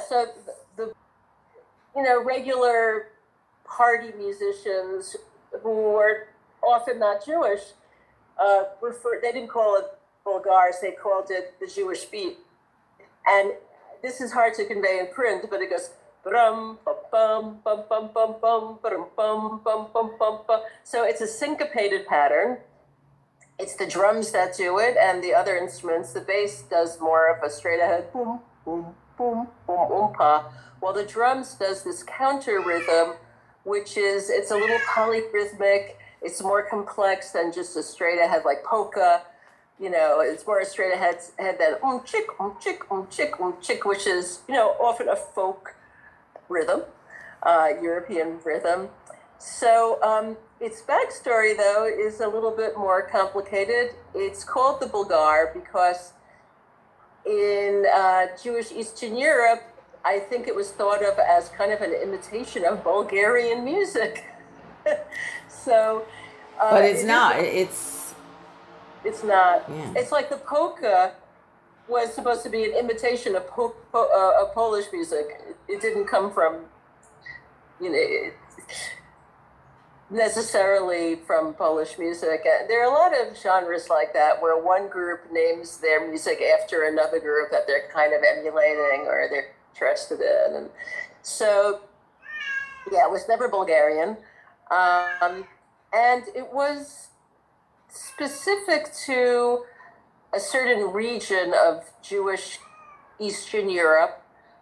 so regular party musicians who were often not Jewish they didn't call it Bulgars, they called it the Jewish beat. And this is hard to convey in print, but it goes bum bum bum bum bum bum bum bum bum bum bum bum. So it's a syncopated pattern. It's the drums that do it, and the other instruments. The bass does more of a straight ahead boom boom boom boom boom pa, while the drums does this counter rhythm, which is it's a little polyrhythmic. It's more complex than just a straight ahead like polka. It's more a straight ahead than chick chick chick chick, which is often a folk rhythm, European rhythm. So its backstory, though, is a little bit more complicated. It's called the Bulgar because in Jewish Eastern Europe, I think it was thought of as kind of an imitation of Bulgarian music. So, but it's not. It's not. Yeah. It's like the polka was supposed to be an imitation of Polish music. It didn't come from, necessarily from Polish music. There are a lot of genres like that where one group names their music after another group that they're kind of emulating or they're interested in. And so, yeah, it was never Bulgarian. And it was specific to a certain region of Jewish Eastern Europe,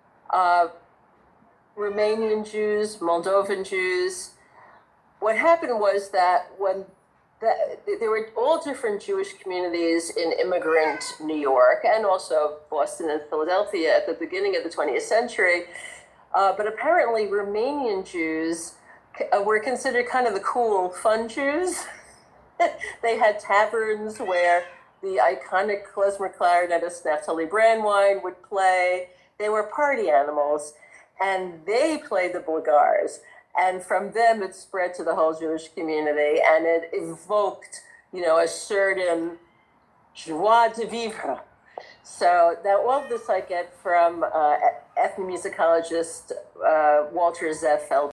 Romanian Jews, Moldovan Jews. What happened was that when there were all different Jewish communities in immigrant New York and also Boston and Philadelphia at the beginning of the 20th century, but apparently Romanian Jews were considered kind of the cool, fun Jews. They had taverns where the iconic klezmer clarinetist Naftali Brandwein would play. They were party animals, and they played the Bulgars. And from them, it spread to the whole Jewish community, and it evoked, a certain joie de vivre. So now all of this I get from ethnomusicologist Walter Zeffeld.